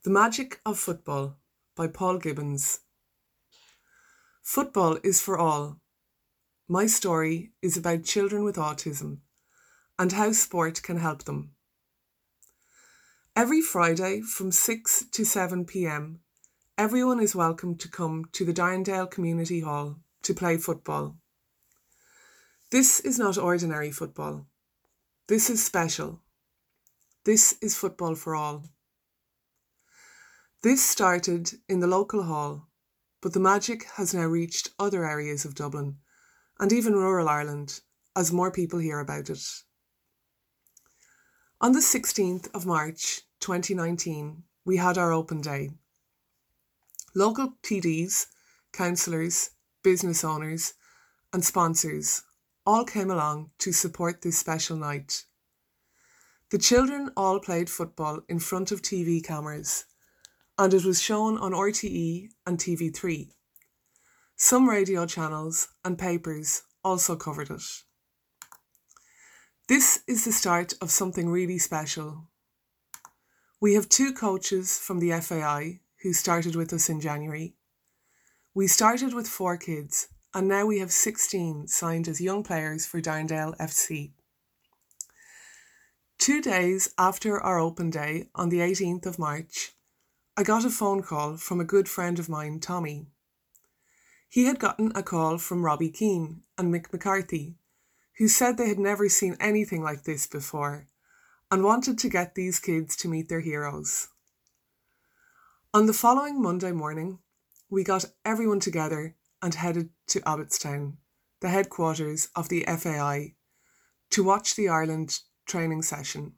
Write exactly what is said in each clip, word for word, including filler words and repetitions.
The Magic of Football by Paul Gibbons. Football is for all. My story is about children with autism and how sport can help them. Every Friday from six to seven p.m, everyone is welcome to come to the Darndale Community Hall to play football. This is not ordinary football. This is special. This is football for all. This started in the local hall, but the magic has now reached other areas of Dublin and even rural Ireland as more people hear about it. On the sixteenth of March twenty nineteen, we had our open day. Local T Ds, councillors, business owners and sponsors all came along to support this special night. The children all played football in front of T V cameras, and it was shown on R T E and T V three. Some radio channels and papers also covered it. This is the start of something really special. We have two coaches from the F A I who started with us in January. We started with four kids, and now we have sixteen signed as young players for Darndale F C. Two days after our open day on the eighteenth of March, I got a phone call from a good friend of mine, Tommy. He had gotten a call from Robbie Keane and Mick McCarthy, who said they had never seen anything like this before and wanted to get these kids to meet their heroes. On the following Monday morning, we got everyone together and headed to Abbottstown, the headquarters of the F A I, to watch the Ireland training session.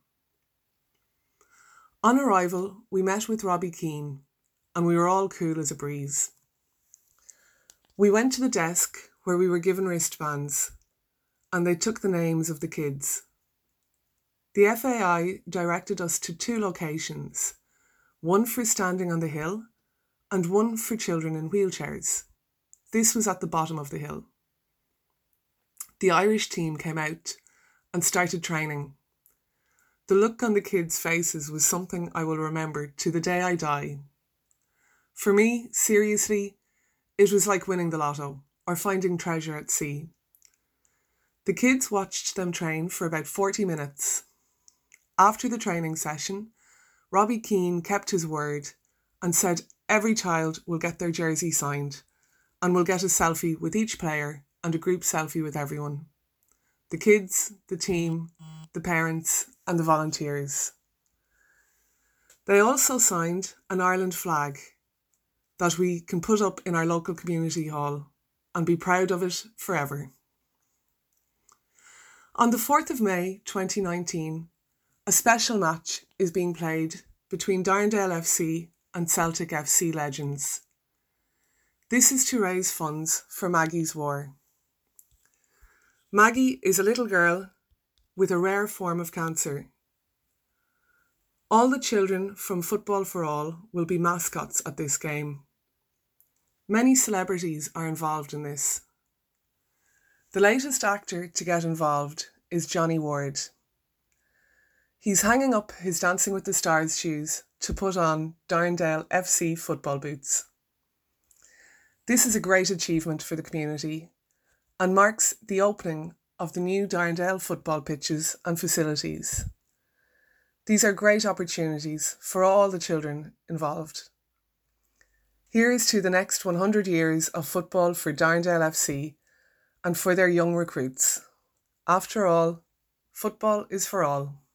On arrival, we met with Robbie Keane, and we were all cool as a breeze. We went to the desk where we were given wristbands, and they took the names of the kids. The F A I directed us to two locations, one for standing on the hill and one for children in wheelchairs. This was at the bottom of the hill. The Irish team came out and started training. The look on the kids' faces was something I will remember to the day I die. For me, seriously, it was like winning the lotto or finding treasure at sea. The kids watched them train for about forty minutes. After the training session, Robbie Keane kept his word and said every child will get their jersey signed and will get a selfie with each player and a group selfie with everyone. The kids, the team, the parents and the volunteers. They also signed an Ireland flag that we can put up in our local community hall and be proud of it forever. On the fourth of May twenty nineteen, a special match is being played between Darndale F C and Celtic F C legends. This is to raise funds for Maggie's War. Maggie is a little girl with a rare form of cancer. All the children from Football for All will be mascots at this game. Many celebrities are involved in this. The latest actor to get involved is Johnny Ward. He's hanging up his Dancing with the Stars shoes to put on Darndale F C football boots. This is a great achievement for the community and marks the opening of the new Darndale football pitches and facilities. These are great opportunities for all the children involved. Here is to the next one hundred years of football for Darndale F C and for their young recruits. After all, football is for all.